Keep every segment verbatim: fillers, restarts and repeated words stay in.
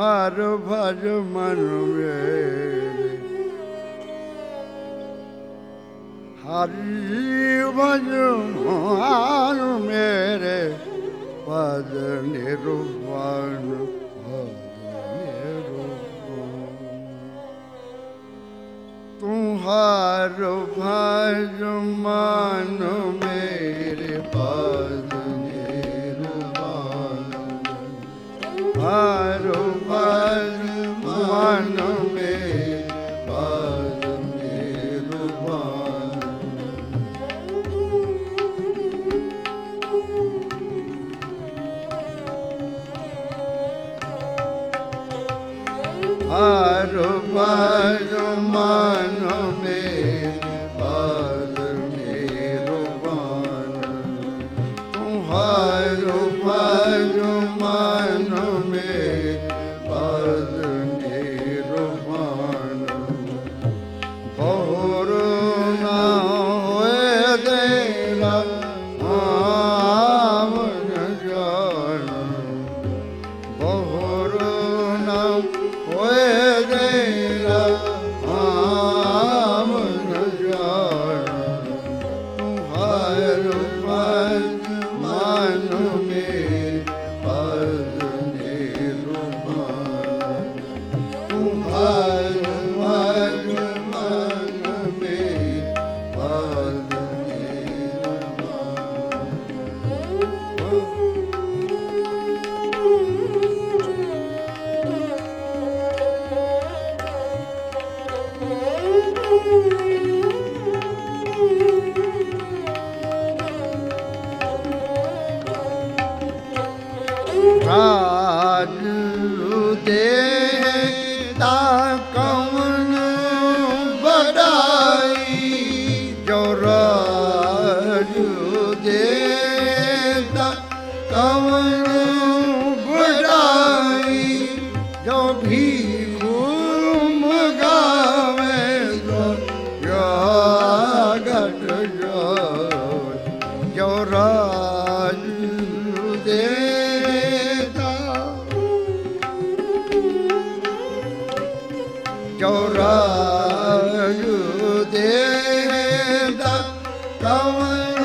हर भज मन मेरे, हरि भज मन मेरे, पद निरूपण पद निरूपण। तुम्हार भज मन मेरे, पद निरूपण। हर भज मन मेरे, पद निरूपण। हर भज मन मेरे, पद निरूपण। तुम्हार भज मन मेरे, पद निरूपण। बहुर न होए तेरा नाम जान, बहुर न होए तेरा नाम जान। तुम्हार भज मन मेरे, पद निरूपण। तुम्हार भज मन मेरे, पद राज देता कौन बड़ाई, जो राज देता कौन बड़ाई। जो भीखू मगावे तो जागत जाय, जो राज देता, जो राज देता कौन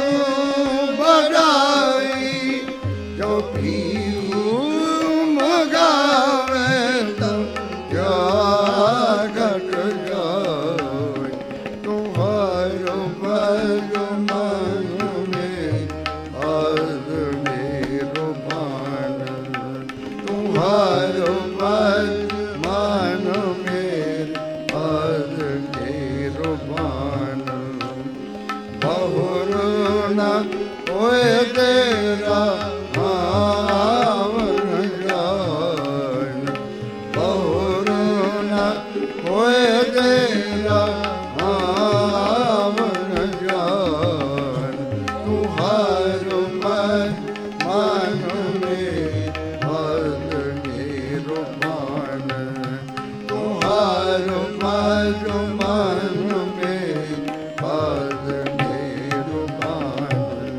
बड़ाई। जो भीखू मगावे तो जागत जाय। तुम्हार भज मन मेरे, पद निरूपण। तुम्हार भज मन मेरे, पद निरूपण। बहुर न होए तेरा नाम जान, बहुर न होए तेरा नाम जान। तुम्हार भज मन मेरे, पद निरूपण। तुम्हार भज मन मेरे, पद निरूपण।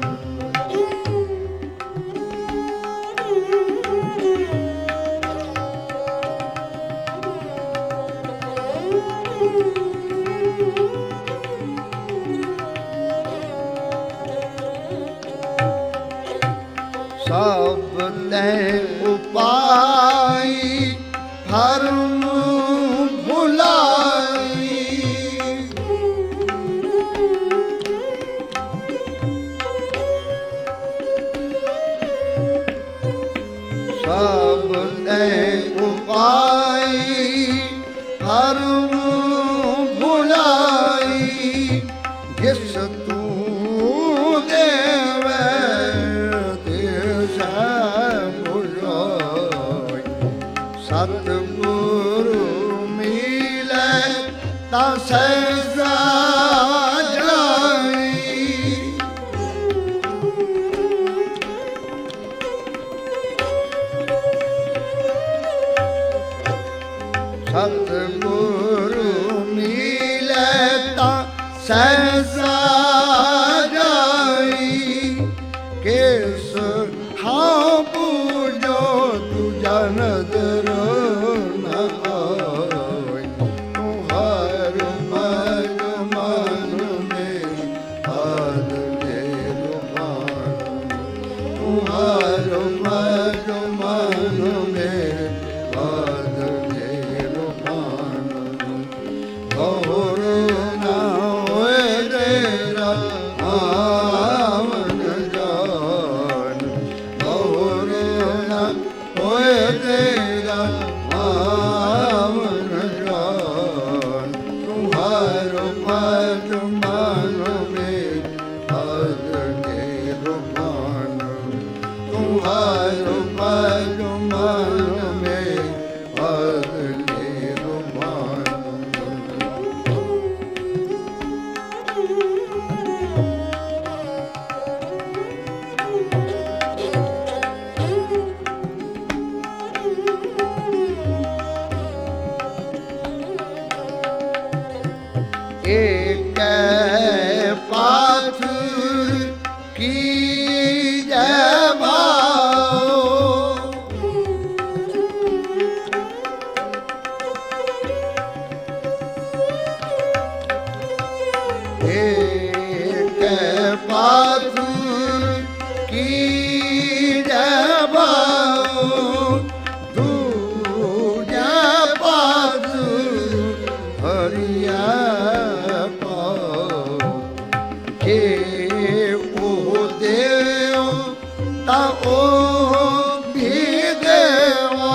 सब ते उपाय धर्म भुलाई, सब ते उपाय धर्म भुलाई। जिस तू देवे देश भुलाई, सतगुरु मिले ता सहसा जाई। सतगुरु मिले ता सहसा जाई। केस हाँ पूजो तू जनदर तुम्हारो पद मन में पद निर्वाण। एक पाथुर की जय भाव, एक पाथुर की जय भाव, दूजा पाथुर हरिया के ओ देव ता ओ भी देवा,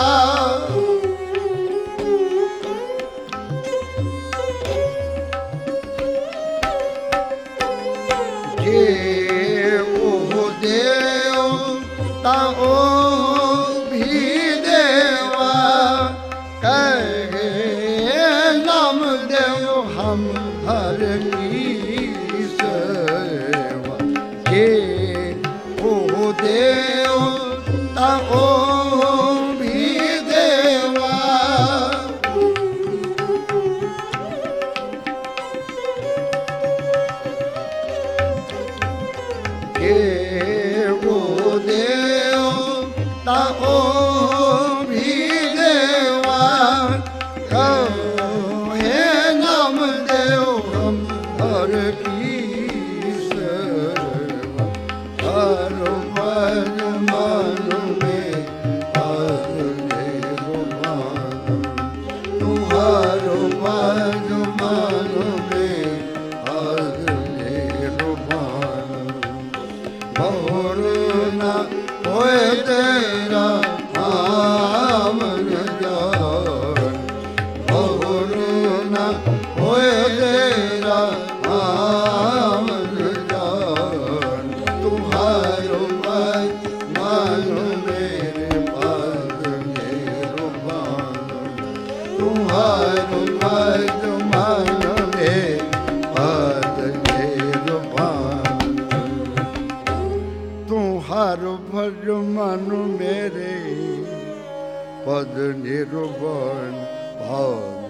के ओ देव ता ओ भी देवा, कहे नाम देव हम हर की सेवा, के ओ देव ता ओ भी देवा, के ओ देव ता ओ भी देवा, कहे नाम देव हम हर की सेवा, हर मन मन में पद निर्वाण। तुम्हारो पद मन में पद निर्वाण। मोर न होए तेरा नाम जान, मोर न होए तेरा नाम जान, तुम्हारो पद मन मेरे पद निर्वाण। तुम्हारो पद मन में पद निर्वाण। तुम्हारो भज मन मेरे पद निर्वाण भाव।